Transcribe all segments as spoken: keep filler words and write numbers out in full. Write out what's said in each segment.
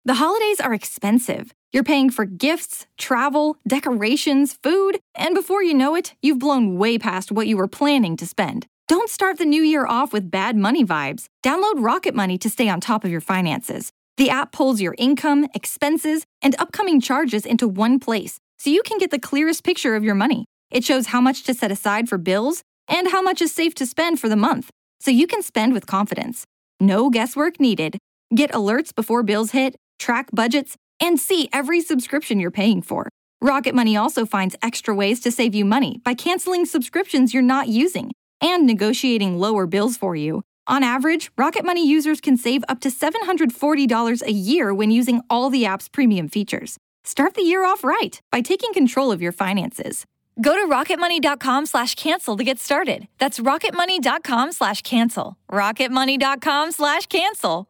The holidays are expensive. You're paying for gifts, travel, decorations, food, and before you know it, you've blown way past what you were planning to spend. Don't start the new year off with bad money vibes. Download Rocket Money to stay on top of your finances. The app pulls your income, expenses, and upcoming charges into one place, so you can get the clearest picture of your money. It shows how much to set aside for bills and how much is safe to spend for the month, so you can spend with confidence. No guesswork needed. Get alerts before bills hit, track budgets, and see every subscription you're paying for. Rocket Money also finds extra ways to save you money by canceling subscriptions you're not using and negotiating lower bills for you. On average, Rocket Money users can save up to seven hundred forty dollars a year when using all the app's premium features. Start the year off right by taking control of your finances. Go to rocketmoney.com slash cancel to get started. That's rocketmoney.com slash cancel. rocketmoney.com slash cancel.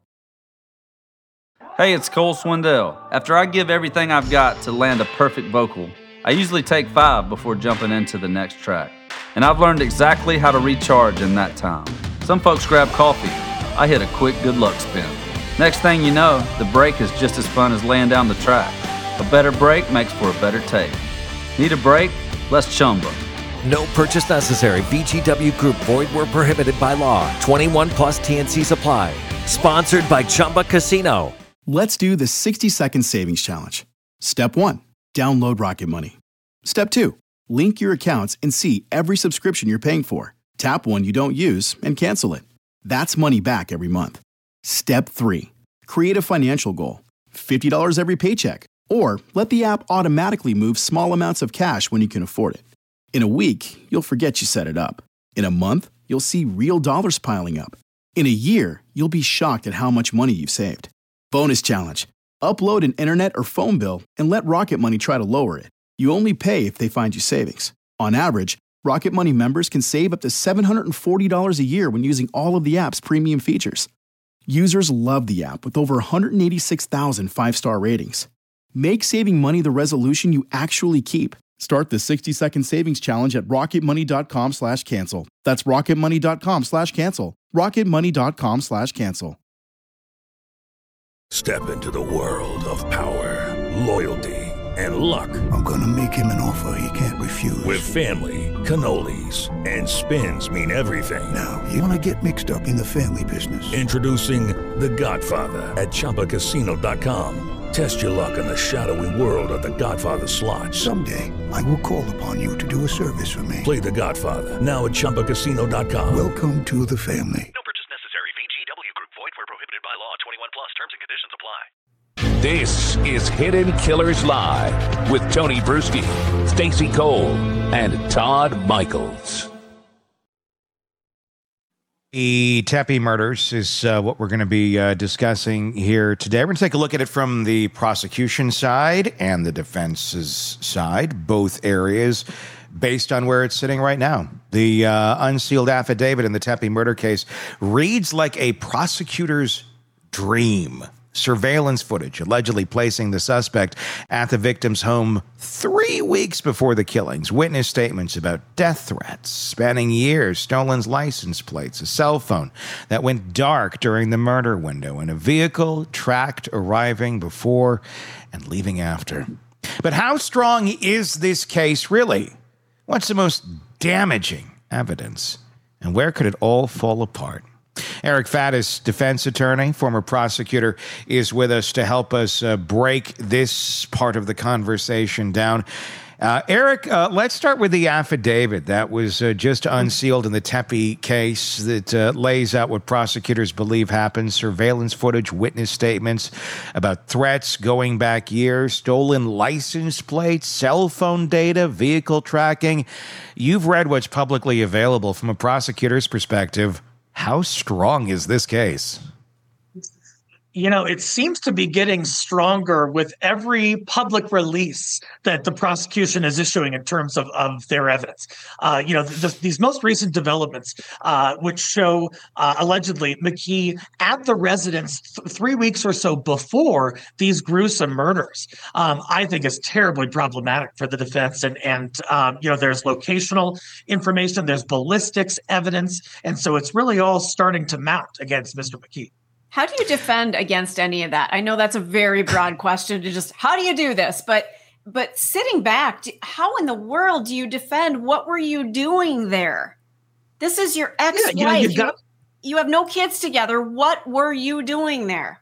Hey, it's Cole Swindell. After I give everything I've got to land a perfect vocal, I usually take five before jumping into the next track. And I've learned exactly how to recharge in that time. Some folks grab coffee. I hit a quick good luck spin. Next thing you know, the break is just as fun as laying down the track. A better break makes for a better take. Need a break? Let's Chumba. No purchase necessary. V G W Group. Void where prohibited by law. twenty-one plus T N Cs apply. Sponsored by Chumba Casino. Let's do the sixty-second savings challenge. Step one, download Rocket Money. Step two, link your accounts and see every subscription you're paying for. Tap one you don't use and cancel it. That's money back every month. Step three, create a financial goal. fifty dollars every paycheck. Or let the app automatically move small amounts of cash when you can afford it. In a week, you'll forget you set it up. In a month, you'll see real dollars piling up. In a year, you'll be shocked at how much money you've saved. Bonus challenge. Upload an internet or phone bill and let Rocket Money try to lower it. You only pay if they find you savings. On average, Rocket Money members can save up to seven hundred forty dollars a year when using all of the app's premium features. Users love the app with over one hundred eighty-six thousand five-star ratings. Make saving money the resolution you actually keep. Start the sixty-second savings challenge at rocketmoney.com slash cancel. That's rocketmoney.com slash cancel. rocketmoney.com slash cancel. Step into the world of power, loyalty, and luck. I'm going to make him an offer he can't refuse. With family, cannolis, and spins mean everything. Now, you want to get mixed up in the family business. Introducing The Godfather at Chumba Casino dot com. Test your luck in the shadowy world of The Godfather slot. Someday, I will call upon you to do a service for me. Play The Godfather now at Chumba Casino dot com. Welcome to the family. No purchase necessary. V G W Group. Void where prohibited by law. twenty-one plus. Terms and conditions apply. This is Hidden Killers Live with Tony Bruschi, Stacey Cole, and Todd Michaels. The Tepe murders is uh, what we're going to be uh, discussing here today. We're going to take a look at it from the prosecution side and the defense's side, both areas, based on where it's sitting right now. The uh, unsealed affidavit in the Tepe murder case reads like a prosecutor's dream. Surveillance footage allegedly placing the suspect at the victim's home three weeks before the killings. Witness statements about death threats spanning years, stolen license plates, a cell phone that went dark during the murder window, and a vehicle tracked arriving before and leaving after. But how strong is this case really? What's the most damaging evidence? And where could it all fall apart? Eric Faddis, defense attorney, former prosecutor, is with us to help us uh, break this part of the conversation down. Uh, Eric, uh, let's start with the affidavit that was uh, just unsealed in the Tepe case that uh, lays out what prosecutors believe happened. Surveillance footage, witness statements about threats going back years, stolen license plates, cell phone data, vehicle tracking. You've read what's publicly available from a prosecutor's perspective. How strong is this case? You know, it seems to be getting stronger with every public release that the prosecution is issuing in terms of, of their evidence. Uh, you know, the, these most recent developments, uh, which show uh, allegedly McKee at the residence th- three weeks or so before these gruesome murders, um, I think is terribly problematic for the defense. And, and um, you know, there's locational information, there's ballistics evidence. And so it's really all starting to mount against Mister McKee. How do you defend against any of that? I know that's a very broad question to just, how do you do this? But but sitting back, how in the world do you defend? What were you doing there? This is your ex-wife. Yeah, you, know, got- you, you have no kids together. What were you doing there?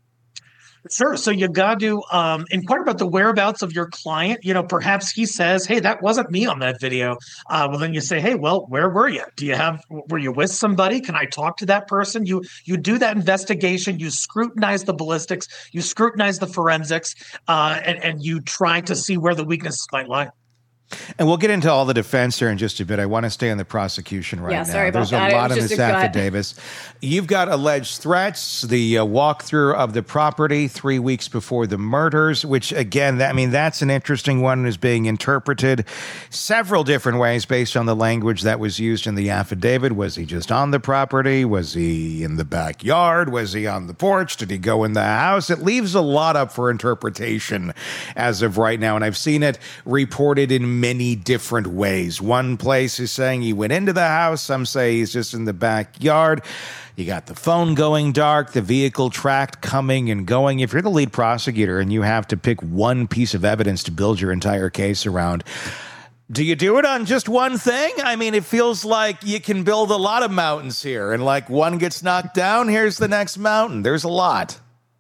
Sure. So you got to um, inquire about the whereabouts of your client. You know, perhaps he says, "Hey, that wasn't me on that video." Uh, well, then you say, "Hey, well, where were you? Do you have? Were you with somebody? Can I talk to that person?" You you do that investigation. You scrutinize the ballistics. You scrutinize the forensics, uh, and and you try to see where the weaknesses might lie. And we'll get into all the defense here in just a bit. I want to stay on the prosecution right yeah, now. Sorry There's about a that. lot in this affidavit. You've got alleged threats, the uh, walkthrough of the property three weeks before the murders, which again, that, I mean, that's an interesting one, is being interpreted several different ways based on the language that was used in the affidavit. Was he just on the property? Was he in the backyard? Was he on the porch? Did he go in the house? It leaves a lot up for interpretation as of right now. And I've seen it reported in many different ways. One place is saying he went into the house. Some say he's just in the backyard. You got the phone going dark, the vehicle tracked coming and going. If you're the lead prosecutor and you have to pick one piece of evidence to build your entire case around, do you do it on just one thing? I mean, it feels like you can build a lot of mountains here, and like one gets knocked down, here's the next mountain. There's a lot.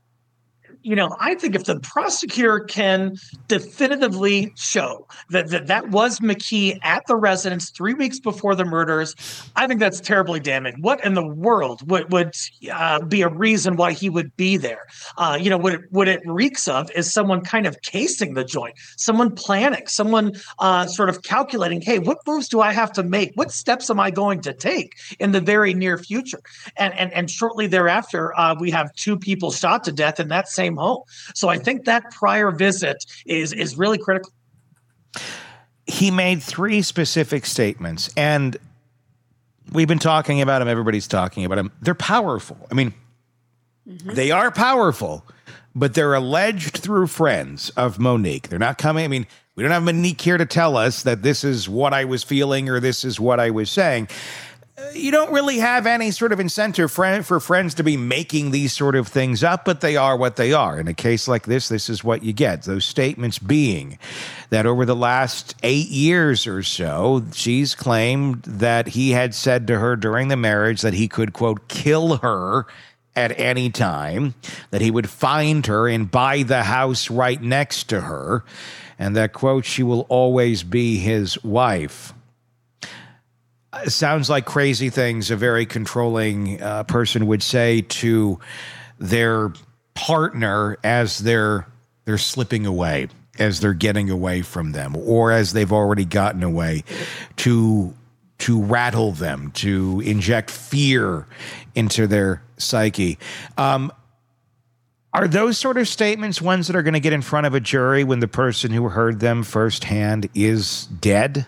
You know, I think if the prosecutor can definitively show that, that that was McKee at the residence three weeks before the murders, I think that's terribly damning. What in the world would, would uh, be a reason why he would be there? Uh, you know, what it, what it reeks of is someone kind of casing the joint, someone planning, someone uh, sort of calculating, hey, what moves do I have to make? What steps am I going to take in the very near future? And, and, and shortly thereafter, uh, we have two people shot to death in that same home. So I think that prior visit is is really critical. He made three specific statements, and we've been talking about him. Everybody's talking about him. They're powerful. I mean, mm-hmm. they are powerful, but they're alleged through friends of Monique. They're not coming. I mean, we don't have Monique here to tell us that this is what I was feeling or this is what I was saying. You don't really have any sort of incentive for, for friends to be making these sort of things up, but they are what they are. In a case like this, this is what you get. Those statements being that over the last eight years or so, she's claimed that he had said to her during the marriage that he could, quote, kill her at any time, that he would find her and buy the house right next to her, and that, quote, she will always be his wife. Sounds like crazy things a very controlling uh, person would say to their partner as they're they're slipping away, as they're getting away from them, or as they've already gotten away, to to rattle them, to inject fear into their psyche. Um, are those sort of statements ones that are going to get in front of a jury when the person who heard them firsthand is dead?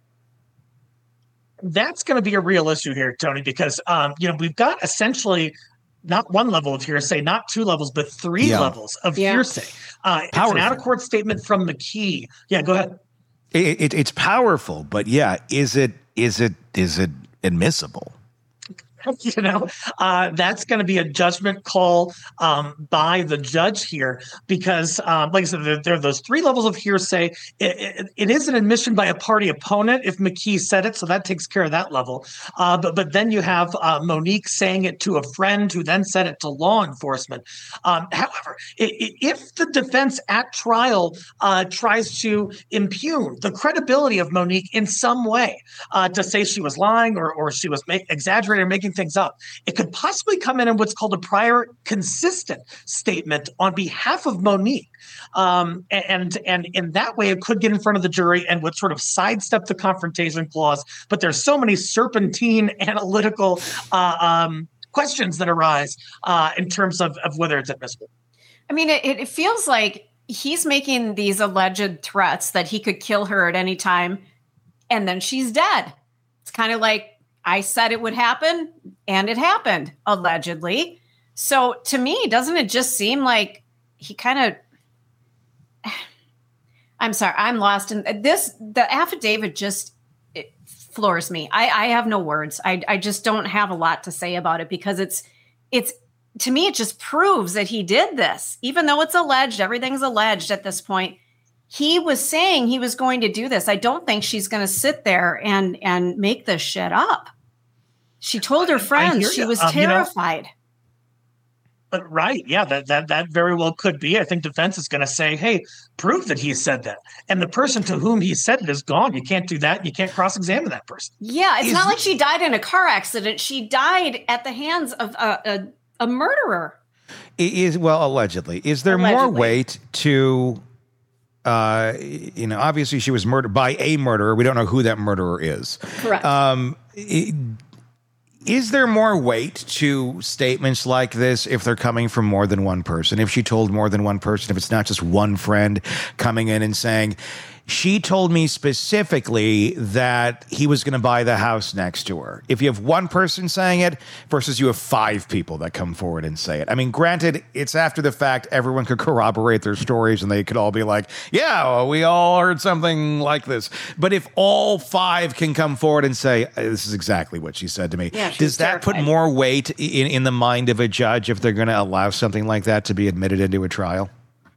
That's going to be a real issue here, Tony, because, um, you know, we've got essentially not one level of hearsay, not two levels, but three yeah. levels of yeah. hearsay. Uh, it's an out-of-court statement from McKee. Yeah, go ahead. It, it, it's powerful, but yeah, is it is it is it admissible? You know, uh, that's going to be a judgment call um, by the judge here, because, um, like I said, there, there are those three levels of hearsay. It, it, it is an admission by a party opponent if McKee said it, so that takes care of that level. Uh, but but then you have uh, Monique saying it to a friend who then said it to law enforcement. Um, however, it, it, if the defense at trial uh, tries to impugn the credibility of Monique in some way, uh, to say she was lying or or she was make, exaggerating or making things up, it could possibly come in in what's called a prior consistent statement on behalf of Monique. Um, and, and in that way, it could get in front of the jury and would sort of sidestep the confrontation clause. But there's so many serpentine analytical uh, um, questions that arise uh, in terms of, of whether it's admissible. I mean, it, it feels like he's making these alleged threats that he could kill her at any time, and then she's dead. It's kind of like, I said it would happen, and it happened, allegedly. So to me, doesn't it just seem like he kind of, I'm sorry, I'm lost in this. The affidavit just it floors me. I, I have no words. I, I just don't have a lot to say about it because it's, it's to me, it just proves that he did this, even though it's alleged, everything's alleged at this point. He was saying he was going to do this. I don't think she's going to sit there and, and make this shit up. She told her friends she was um, terrified. You know, but right. Yeah, that, that, that very well could be. I think defense is going to say, hey, prove that he said that. And the person to whom he said it is gone. You can't do that. You can't cross-examine that person. Yeah, it's is, not like she died in a car accident. She died at the hands of a, a, a murderer. Is well, allegedly. Is there allegedly. more weight to, uh, you know, obviously she was murdered by a murderer. We don't know who that murderer is. Correct. Um, it, Is there more weight to statements like this if they're coming from more than one person? If she told more than one person, if it's not just one friend coming in and saying, she told me specifically that he was going to buy the house next to her. If you have one person saying it versus you have five people that come forward and say it. I mean, granted, it's after the fact. Everyone could corroborate their stories and they could all be like, yeah, well, we all heard something like this. But if all five can come forward and say, this is exactly what she said to me, yeah, does that terrified. put more weight in, in the mind of a judge if they're going to allow something like that to be admitted into a trial?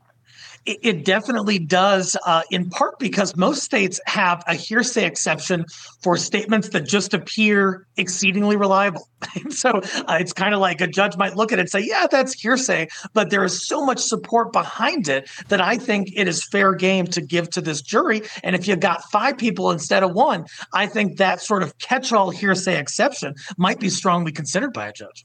It definitely does, uh, in part because most states have a hearsay exception for statements that just appear exceedingly reliable. so uh, it's kind of like a judge might look at it and say, yeah, that's hearsay, but there is so much support behind it that I think it is fair game to give to this jury. And if you've got five people instead of one, I think that sort of catch-all hearsay exception might be strongly considered by a judge.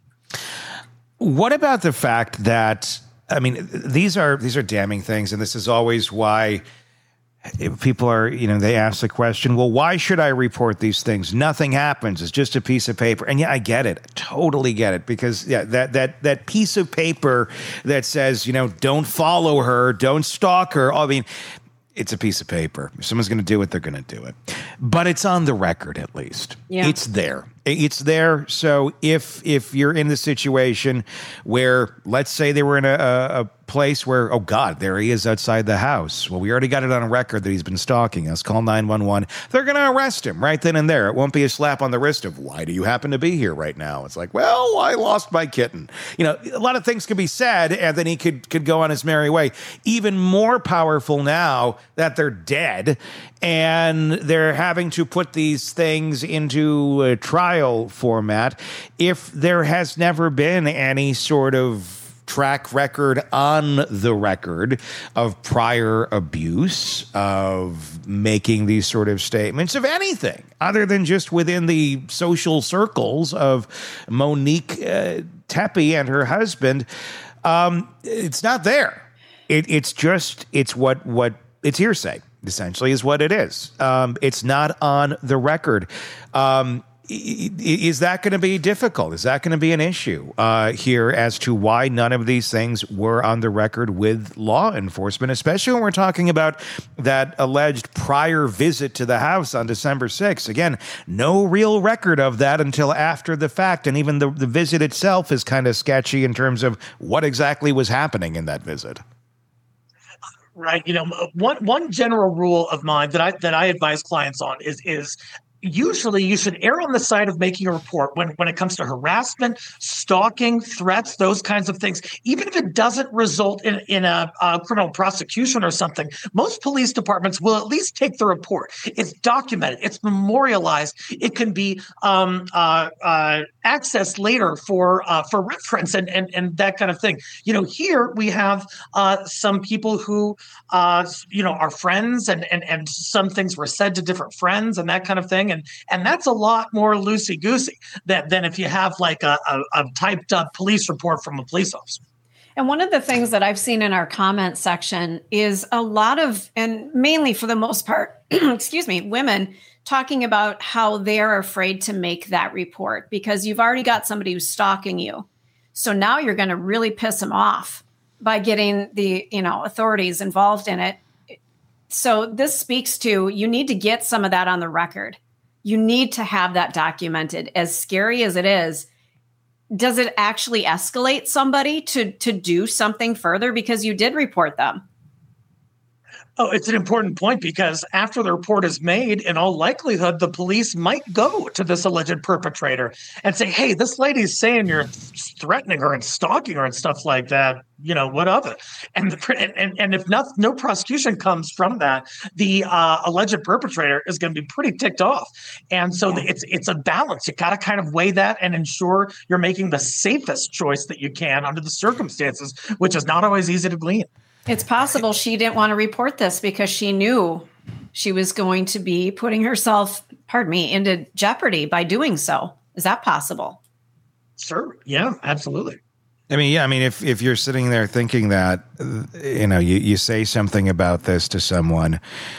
What about the fact that, I mean, these are these are damning things, and this is always why people are, you know, they ask the question, well, why should I report these things? Nothing happens. It's just a piece of paper. And yeah, I get it. I totally get it. Because yeah, that that that piece of paper that says, you know, don't follow her, don't stalk her. I mean, it's a piece of paper. If someone's going to do it, they're going to do it. But it's on the record, at least. Yeah. It's there. It's there. So if if you're in the situation where, let's say they were in a, a, a place where, oh, God, there he is outside the house. Well, we already got it on record that he's been stalking us. Call nine one one. They're going to arrest him right then and there. It won't be a slap on the wrist of, why do you happen to be here right now? It's like, well, I lost my kitten. You know, a lot of things could be said, and then he could, could go on his merry way. Even more powerful now that they're dead, and they're having to put these things into a trial format. If there has never been any sort of track record on the record of prior abuse, of making these sort of statements, of anything other than just within the social circles of Monique uh, Tepe and her husband, um, it's not there. It, it's just, it's what, what, it's hearsay, essentially, is what it is. Um, it's not on the record. Um, Is that going to be difficult? Is that going to be an issue uh, here as to why none of these things were on the record with law enforcement, especially when we're talking about that alleged prior visit to the house on December sixth? Again, no real record of that until after the fact. And even the, the visit itself is kind of sketchy in terms of what exactly was happening in that visit. Right. You know, one one general rule of mine that I that I advise clients on is is usually you should err on the side of making a report when, when it comes to harassment, stalking, threats, those kinds of things. Even if it doesn't result in, in a, a criminal prosecution or something, most police departments will at least take the report. It's documented. It's memorialized. It can be um, uh, uh, accessed later for uh, for reference and, and, and that kind of thing. You know, here we have uh, some people who, uh, you know, are friends and, and, and some things were said to different friends and that kind of thing. And, and that's a lot more loosey-goosey than, than if you have like a, a, a typed up police report from a police officer. And one of the things that I've seen in our comment section is a lot of, and mainly for the most part, excuse me, women talking about how they're afraid to make that report because you've already got somebody who's stalking you. So now you're going to really piss them off by getting the, you know, authorities involved in it. So this speaks to, you need to get some of that on the record. You need to have that documented. As scary as it is, does it actually escalate somebody to, to do something further because you did report them? Oh, it's an important point because after the report is made, in all likelihood, the police might go to this alleged perpetrator and say, hey, this lady's saying you're threatening her and stalking her and stuff like that. You know, what of it? And the, and, and if not, no prosecution comes from that, the uh, alleged perpetrator is going to be pretty ticked off. And so it's it's a balance. You got to kind of weigh that and ensure you're making the safest choice that you can under the circumstances, which is not always easy to glean. It's possible she didn't want to report this because she knew she was going to be putting herself, pardon me, into jeopardy by doing so. Is that possible? Sure. Yeah, absolutely. I mean, yeah, I mean, if, if you're sitting there thinking that, you know, you, you say something about this to someone,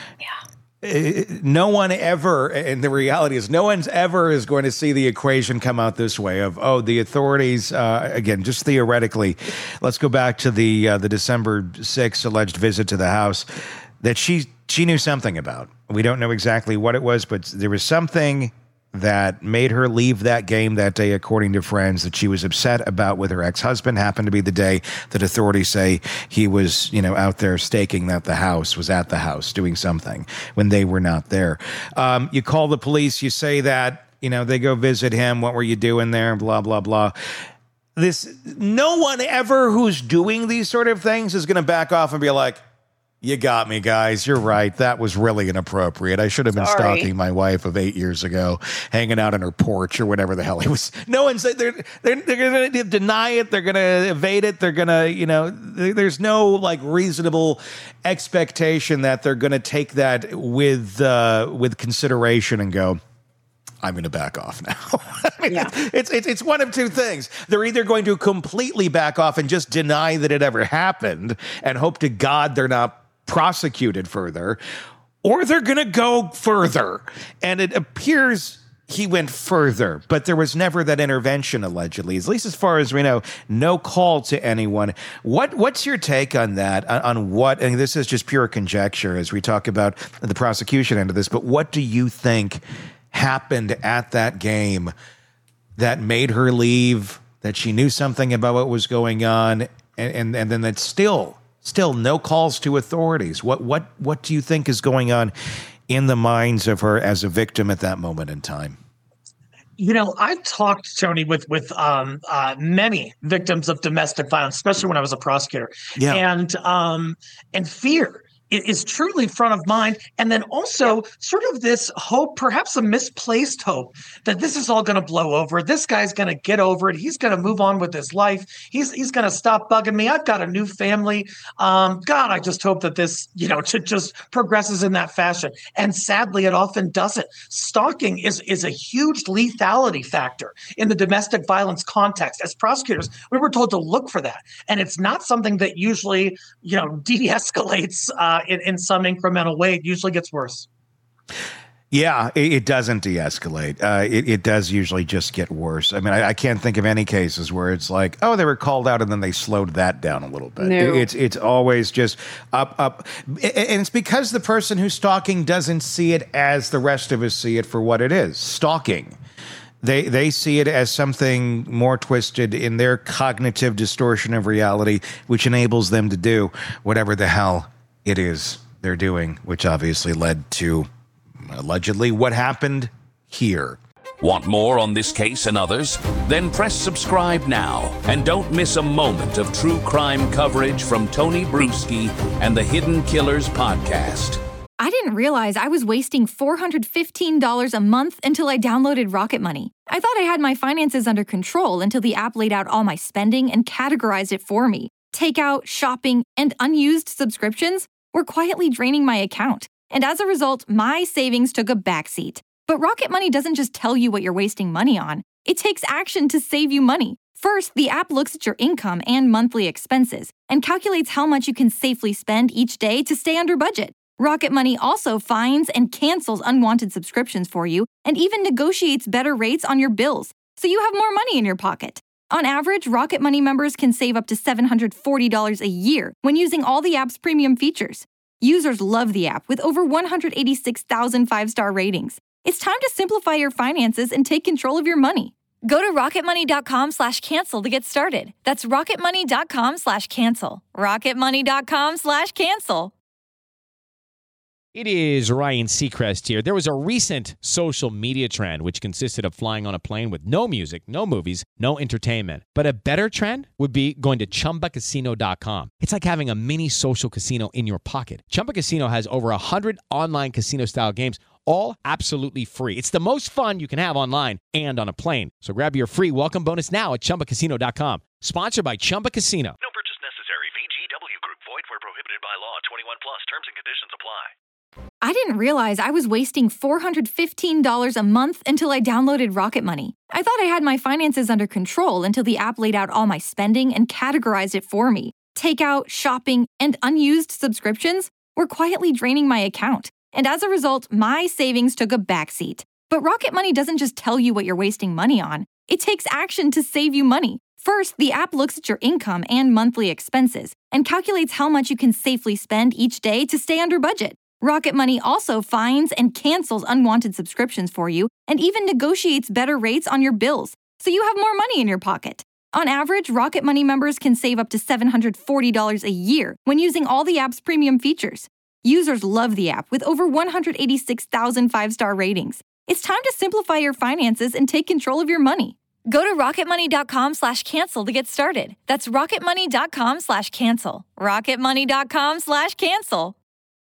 no one ever, and the reality is no one's ever is going to see the equation come out this way of, oh, the authorities, uh, again, just theoretically, let's go back to the uh, the December sixth alleged visit to the house that she she knew something about. We don't know exactly what it was, but there was something that made her leave that game that day, according to friends, that she was upset about with her ex-husband. Happened to be the day that authorities say he was, you know, out there staking that the house was at the house doing something when they were not there. Um, you call the police, you say that, you know, they go visit him. What were you doing there? Blah, blah, blah. This, no one ever who's doing these sort of things is going to back off and be like, you got me, guys. You're right. That was really inappropriate. I should have been Sorry. stalking my wife of eight years ago, hanging out on her porch or whatever the hell it was. No one's they're they're, they're going to deny it. They're going to evade it. They're going to, you know, there's no like reasonable expectation that they're going to take that with uh, with consideration and go, I'm going to back off now. I mean, Yeah. it's, it's it's one of two things. They're either going to completely back off and just deny that it ever happened and hope to God they're not prosecuted further, or they're going to go further. And it appears he went further, but there was never that intervention, allegedly, at least as far as we know, no call to anyone. What What's your take on that, on, on what, and this is just pure conjecture as we talk about the prosecution end of this, but what do you think happened at that game that made her leave, that she knew something about what was going on, and, and, and then that still... Still, no calls to authorities. What what what do you think is going on in the minds of her as a victim at that moment in time? You know, I've talked, Tony, with with um, uh, many victims of domestic violence, especially when I was a prosecutor. Yeah. And um, and fear is truly front of mind. And then also sort of this hope, perhaps a misplaced hope, that this is all going to blow over. This guy's going to get over it. He's going to move on with his life. He's he's going to stop bugging me. I've got a new family. Um, God, I just hope that this, you know, just progresses in that fashion. And sadly, it often doesn't. Stalking is, is a huge lethality factor in the domestic violence context. As prosecutors, we were told to look for that. And it's not something that usually, you know, de-escalates uh, In, in some incremental way. It usually gets worse. Yeah, it, it doesn't de-escalate. Uh, it, it does usually just get worse. I mean, I, I can't think of any cases where it's like, oh, they were called out and then they slowed that down a little bit. No. It's it's always just up, up. And it's because the person who's stalking doesn't see it as the rest of us see it for what it is, stalking. They they see it as something more twisted in their cognitive distortion of reality, which enables them to do whatever the hell it is they're doing, which obviously led to, allegedly, what happened here. Want more on this case and others? Then press subscribe now and don't miss a moment of true crime coverage from Tony Bruschi and the Hidden Killers podcast. I didn't realize I was wasting four hundred fifteen dollars a month until I downloaded Rocket Money. I thought I had my finances under control until the app laid out all my spending and categorized it for me. Takeout, shopping, and unused subscriptions were quietly draining my account. And as a result, my savings took a backseat. But Rocket Money doesn't just tell you what you're wasting money on. It takes action to save you money. First, the app looks at your income and monthly expenses and calculates how much you can safely spend each day to stay under budget. Rocket Money also finds and cancels unwanted subscriptions for you and even negotiates better rates on your bills, so you have more money in your pocket. On average, Rocket Money members can save up to seven hundred forty dollars a year when using all the app's premium features. Users love the app with over one hundred eighty-six thousand five-star ratings. It's time to simplify your finances and take control of your money. Go to rocketmoney.com slash cancel to get started. That's rocketmoney.com slash cancel. rocketmoney.com slash cancel. It is Ryan Seacrest here. There was a recent social media trend which consisted of flying on a plane with no music, no movies, no entertainment. But a better trend would be going to Chumba Casino dot com. It's like having a mini social casino in your pocket. Chumba Casino has over one hundred online casino-style games, all absolutely free. It's the most fun you can have online and on a plane. So grab your free welcome bonus now at Chumba Casino dot com. Sponsored by Chumba Casino. No purchase necessary. V G W Group. Void where prohibited by law. twenty-one plus. Terms and conditions apply. I didn't realize I was wasting four hundred fifteen dollars a month until I downloaded Rocket Money. I thought I had my finances under control until the app laid out all my spending and categorized it for me. Takeout, shopping, and unused subscriptions were quietly draining my account. And as a result, my savings took a backseat. But Rocket Money doesn't just tell you what you're wasting money on. It takes action to save you money. First, the app looks at your income and monthly expenses and calculates how much you can safely spend each day to stay under budget. Rocket Money also finds and cancels unwanted subscriptions for you and even negotiates better rates on your bills, so you have more money in your pocket. On average, Rocket Money members can save up to seven hundred forty dollars a year when using all the app's premium features. Users love the app with over one hundred eighty-six thousand five-star ratings. It's time to simplify your finances and take control of your money. Go to rocketmoney.com slash cancel to get started. That's rocketmoney.com slash cancel. rocketmoney.com slash cancel.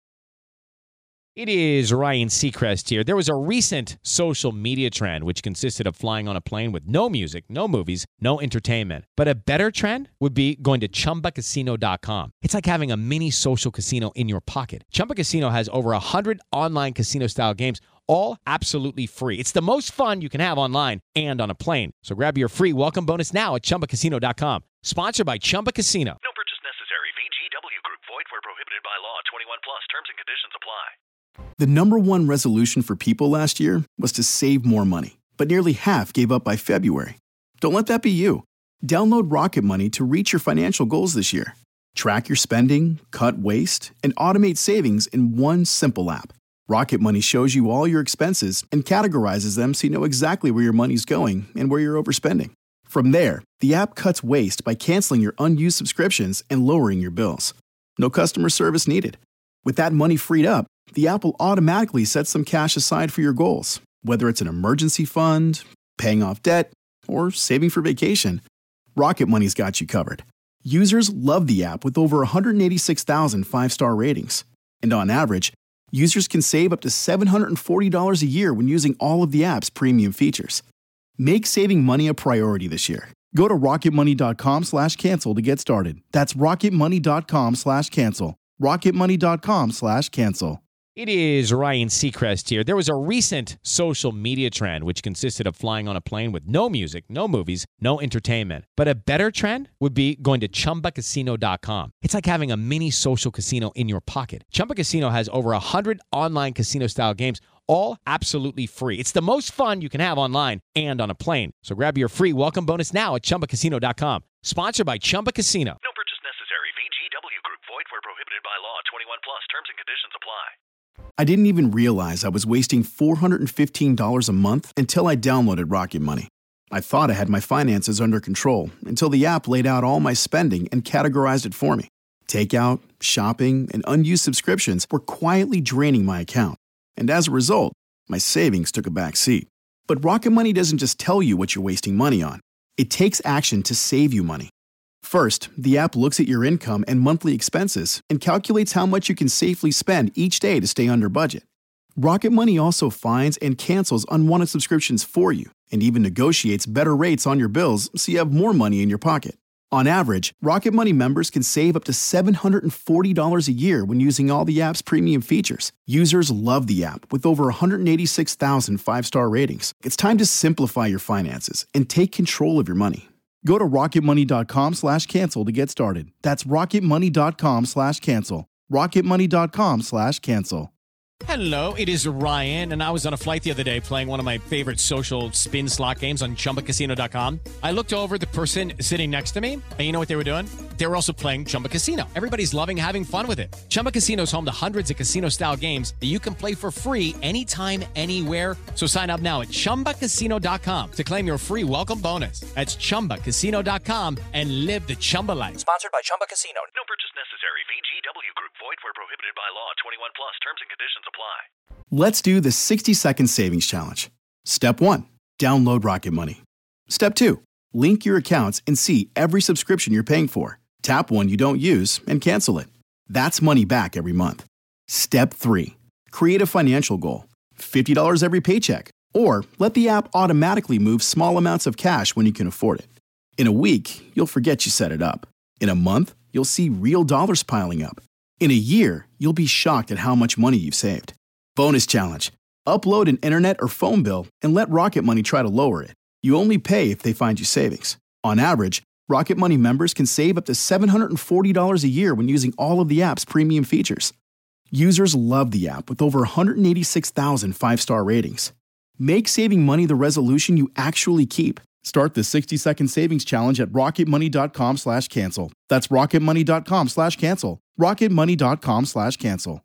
It is Ryan Seacrest here. There was a recent social media trend which consisted of flying on a plane with no music, no movies, no entertainment. But a better trend would be going to Chumba Casino dot com. It's like having a mini social casino in your pocket. Chumba Casino has over one hundred online casino-style games, all absolutely free. It's the most fun you can have online and on a plane. So grab your free welcome bonus now at Chumba Casino dot com. Sponsored by Chumba Casino. No purchase necessary. V G W Group. Void where prohibited by law. twenty-one plus. Terms and conditions apply. The number one resolution for people last year was to save more money, but nearly half gave up by February. Don't let that be you. Download Rocket Money to reach your financial goals this year. Track your spending, cut waste, and automate savings in one simple app. Rocket Money shows you all your expenses and categorizes them so you know exactly where your money's going and where you're overspending. From there, the app cuts waste by canceling your unused subscriptions and lowering your bills. No customer service needed. With that money freed up, the app will automatically set some cash aside for your goals, whether it's an emergency fund, paying off debt, or saving for vacation. Rocket Money's got you covered. Users love the app with over one hundred eighty-six thousand five-star ratings. And on average, users can save up to seven hundred forty dollars a year when using all of the app's premium features. Make saving money a priority this year. Go to rocketmoney.com slash cancel to get started. That's rocketmoney.com slash cancel. rocketmoney.com slash cancel. It is Ryan Seacrest here. There was a recent social media trend which consisted of flying on a plane with no music, no movies, no entertainment. But a better trend would be going to Chumba Casino dot com. It's like having a mini social casino in your pocket. Chumba Casino has over one hundred online casino-style games, all absolutely free. It's the most fun you can have online and on a plane. So grab your free welcome bonus now at Chumba Casino dot com. Sponsored by Chumba Casino. No purchase necessary. V G W Group. Void where prohibited by law. twenty-one plus. Terms and conditions apply. I didn't even realize I was wasting four hundred fifteen dollars a month until I downloaded Rocket Money. I thought I had my finances under control until the app laid out all my spending and categorized it for me. Takeout, shopping, and unused subscriptions were quietly draining my account. And as a result, my savings took a back seat. But Rocket Money doesn't just tell you what you're wasting money on. It takes action to save you money. First, the app looks at your income and monthly expenses and calculates how much you can safely spend each day to stay under budget. Rocket Money also finds and cancels unwanted subscriptions for you and even negotiates better rates on your bills so you have more money in your pocket. On average, Rocket Money members can save up to seven hundred forty dollars a year when using all the app's premium features. Users love the app with over one hundred eighty-six thousand five-star ratings. It's time to simplify your finances and take control of your money. Go to rocketmoney.com slash cancel to get started. That's rocketmoney.com slash cancel. rocketmoney.com slash cancel. Hello, it is Ryan, and I was on a flight the other day playing one of my favorite social spin slot games on Chumba Casino dot com. I looked over at the person sitting next to me, and you know what they were doing? They were also playing Chumba Casino. Everybody's loving having fun with it. Chumba Casino is home to hundreds of casino-style games that you can play for free anytime, anywhere. So sign up now at Chumba Casino dot com to claim your free welcome bonus. That's Chumba Casino dot com and live the Chumba life. Sponsored by Chumba Casino. No purchase necessary. V G W Group. Void where prohibited by law. twenty-one plus. Terms and conditions apply. Let's do the sixty second savings challenge. Step one, download Rocket Money. Step two, link your accounts and see every subscription you're paying for. Tap one you don't use and cancel it. That's money back every month. Step three, create a financial goal. fifty dollars every paycheck. Or let the app automatically move small amounts of cash when you can afford it. In a week, you'll forget you set it up. In a month, you'll see real dollars piling up. In a year, you'll be shocked at how much money you've saved. Bonus challenge. Upload an internet or phone bill and let Rocket Money try to lower it. You only pay if they find you savings. On average, Rocket Money members can save up to seven hundred forty dollars a year when using all of the app's premium features. Users love the app with over one hundred eighty-six thousand five-star ratings. Make saving money the resolution you actually keep. Start the sixty second savings challenge at rocketmoney.com slash cancel. That's rocketmoney.com slash cancel. rocketmoney.com slash cancel.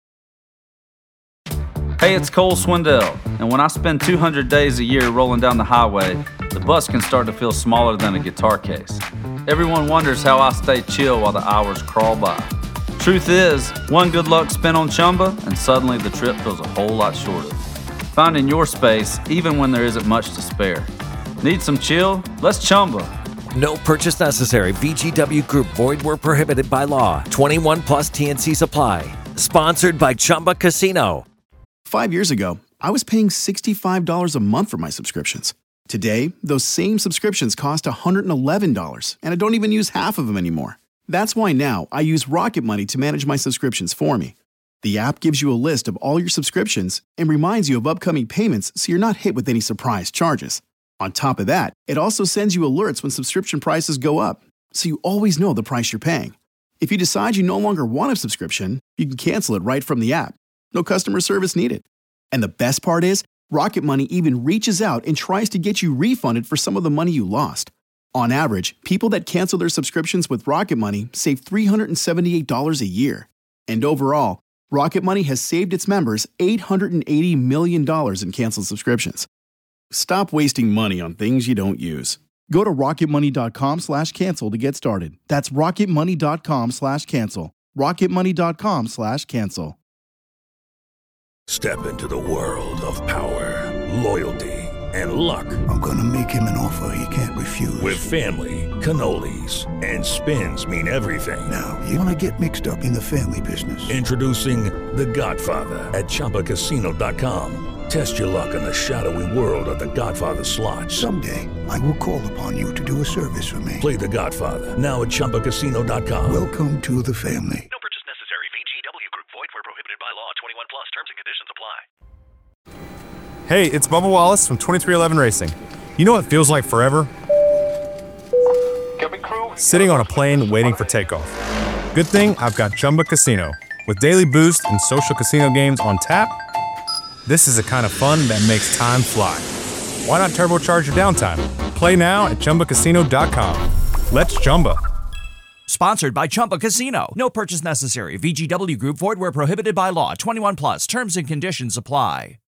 Hey, it's Cole Swindell, and when I spend two hundred days a year rolling down the highway, the bus can start to feel smaller than a guitar case. Everyone wonders how I stay chill while the hours crawl by. Truth is, one good luck spin on Chumba, and suddenly the trip feels a whole lot shorter. Finding your space, even when there isn't much to spare. Need some chill? Let's Chumba. No purchase necessary. V G W Group. Void where prohibited by law. twenty-one plus T N C supply. Sponsored by Chumba Casino. Five years ago, I was paying sixty-five dollars a month for my subscriptions. Today, those same subscriptions cost one hundred eleven dollars, and I don't even use half of them anymore. That's why now I use Rocket Money to manage my subscriptions for me. The app gives you a list of all your subscriptions and reminds you of upcoming payments so you're not hit with any surprise charges. On top of that, it also sends you alerts when subscription prices go up, so you always know the price you're paying. If you decide you no longer want a subscription, you can cancel it right from the app. No customer service needed. And the best part is, Rocket Money even reaches out and tries to get you refunded for some of the money you lost. On average, people that cancel their subscriptions with Rocket Money save three hundred seventy-eight dollars a year. And overall, Rocket Money has saved its members eight hundred eighty million dollars in canceled subscriptions. Stop wasting money on things you don't use. Go to rocketmoney.com slash cancel to get started. That's rocketmoney.com slash cancel. rocketmoney.com slash cancel. Step into the world of power, loyalty, and luck. I'm gonna make him an offer he can't refuse. With family, cannolis, and spins mean everything. Now, you wanna get mixed up in the family business. Introducing The Godfather at Chumba Casino dot com. Test your luck in the shadowy world of The Godfather slot. Someday, I will call upon you to do a service for me. Play The Godfather, now at Chumba Casino dot com. Welcome to the family. No purchase necessary. V G W Group. Void where prohibited by law. twenty-one plus. Terms and conditions apply. Hey, it's Bubba Wallace from twenty-three eleven Racing. You know what feels like forever? Sitting on a plane waiting for takeoff. Good thing I've got Chumba Casino. With daily boost and social casino games on tap, this is the kind of fun that makes time fly. Why not turbocharge your downtime? Play now at Chumba Casino dot com. Let's Chumba. Sponsored by Chumba Casino. No purchase necessary. V G W Group. Void where prohibited by law. twenty-one plus. Terms and conditions apply.